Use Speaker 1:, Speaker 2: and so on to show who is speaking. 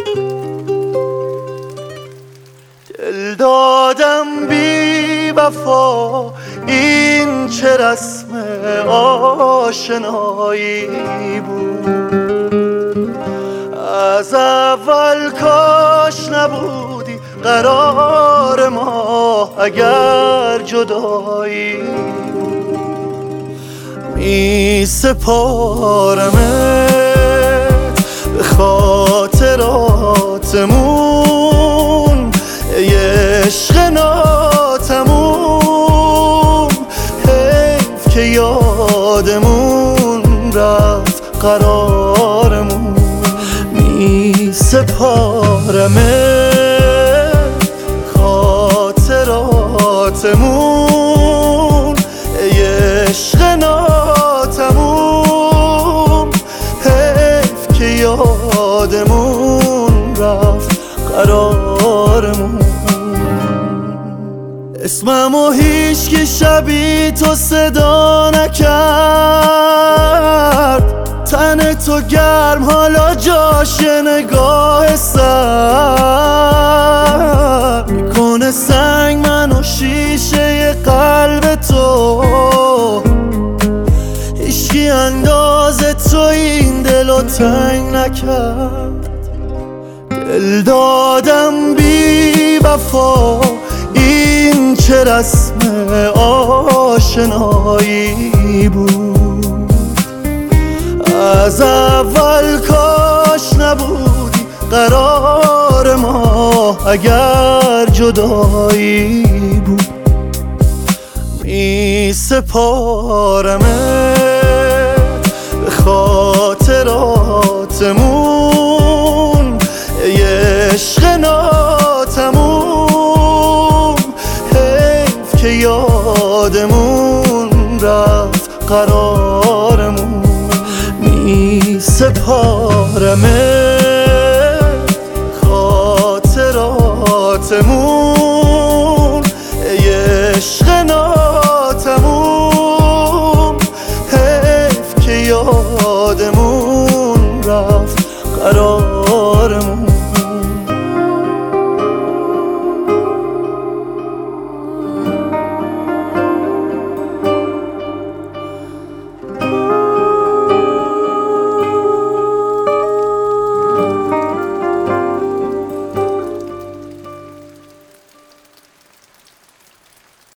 Speaker 1: دل دادم بی وفا، این چه رسم آشنایی بود. از اول کاش نبودی قرار ما اگر جدایی بود. می سپارمت به خاطراتمون، یه عشق ناتموم. حیف که یادمون رفت قرارمون. می سپارمت خاطراتمون، یه عشق ناتموم. حیف که یادمون رفت قرارمون. اسممو هیچ که شبیه تو صدا نکرد. تن تو گرم حالا جاش نگاه سر میکنه سنگ منو شیشه قلب تو. هیچکی انداز تو این دلو تنگ نکرد. دل دادم بی وفا، این چه رسم آشنایی بود. از اول کاش نبودی قرار ما اگر جدایی بود. می سپارمت به خاطراتمون، یه عشق ناتموم. حیف که یادمون رفت قرارمون. می سپارمت